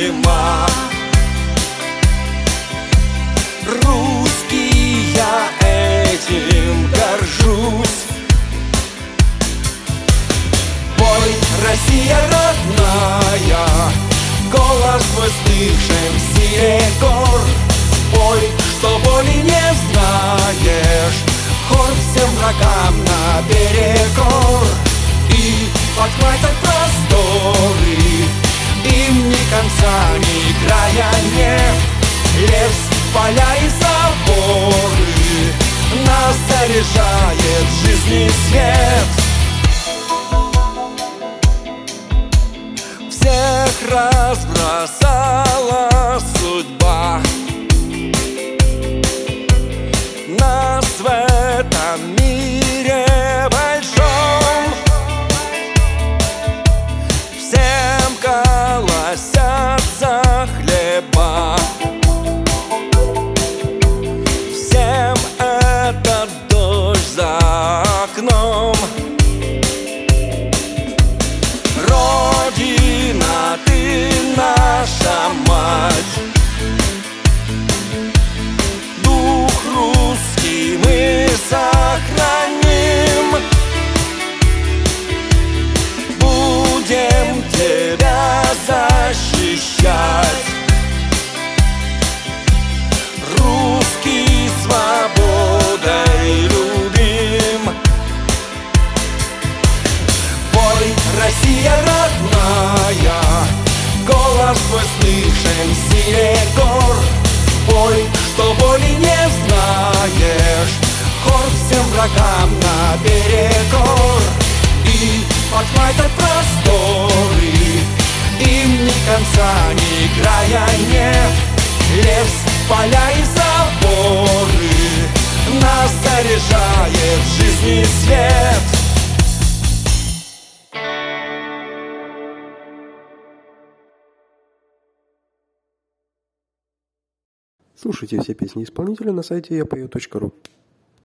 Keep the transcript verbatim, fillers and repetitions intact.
зима. Русский, я этим горжусь. Пой, Россия родная, голос твой слышим с силе гор. Пой, что боли не знаешь, хор всем врагам наперекор. И подхватят просторы, им ни конца, ни края нет. Лес, поля и соборы, нас заряжает жизни свет. Всех разбросала судьба, нас в этом мире большом. Всем колосятся хлеба, всем этот дождь за окном. Родина, ты наша мать, дух русский мы сохраним. Будем тебя защищать. Русский свободой любим. Пой, Россия родная, голос твой слышен в силе гор. Пой, что боли не знаешь, хор всем врагам наперекор. И подхватят просторы, им ни конца, ни края нет. Лес, поля и заборы, нас заряжает жизни свет. Слушайте все песни исполнителя на сайте я пою точка ру.